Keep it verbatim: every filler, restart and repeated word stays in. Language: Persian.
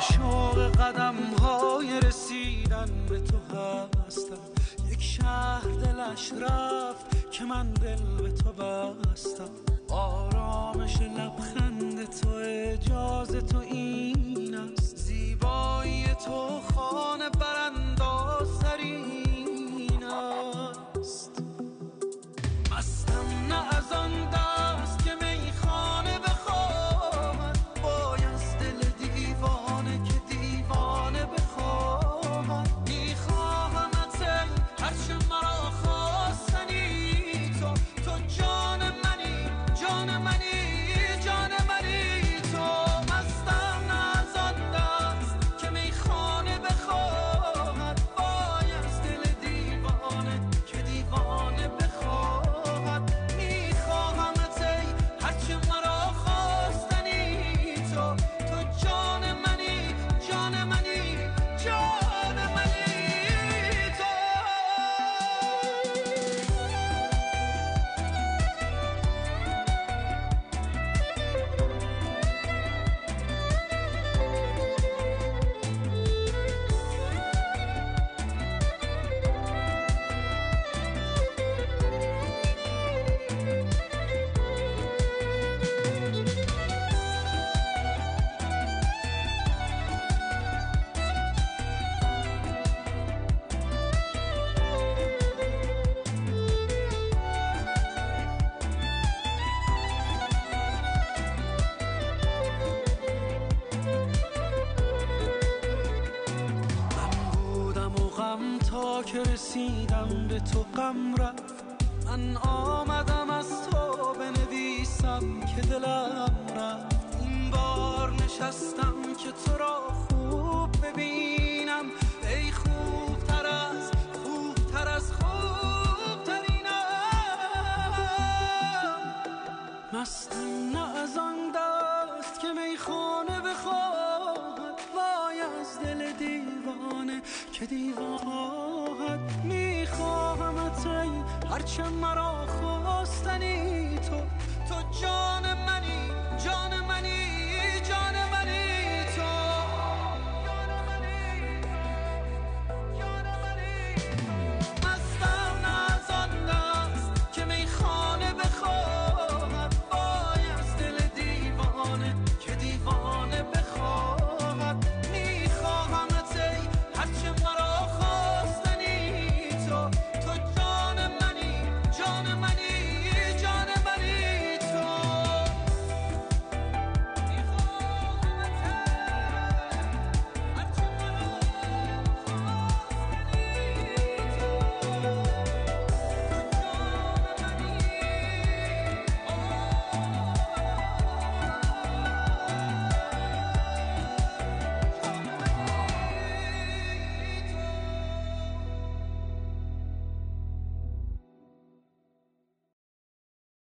شوق قدم های رسیدن به تو هستم. یک شهر دلش رفت که من دل به تو بستم. آرامش لبخند تو اجازه تو این است. زیبایی تو خانه برانداز ترین است. مستم نه از آن دست که میخانه بخواهد، باید دل دیوانه که دیوانه بخواهد. میخواهمت ای هرچه مرا خواستنی تو، تو جان منی جان منی جان منی تو. مستم نه از آن دست که میخانه بخواهد، باید دل دیوانه که دیوانه بخواهد. میخواهمت ای هرچه مرا خواستنی تو، تو جان منی جان منی جان منی تو. تا که رسیدم به تو غم رفت. من آمدم از تو بنویسم که دلم رفت. این بار نشستم که تو را خوب ببینم. ای خوبتر از خوبتر از خوبترینم. مستم نه از آن دست که میخانه بخواهد، وای از دل دیوانه که دیوانه. میخواهمت ای هرچه مرا خواستنی تو، تو جان منی جان منی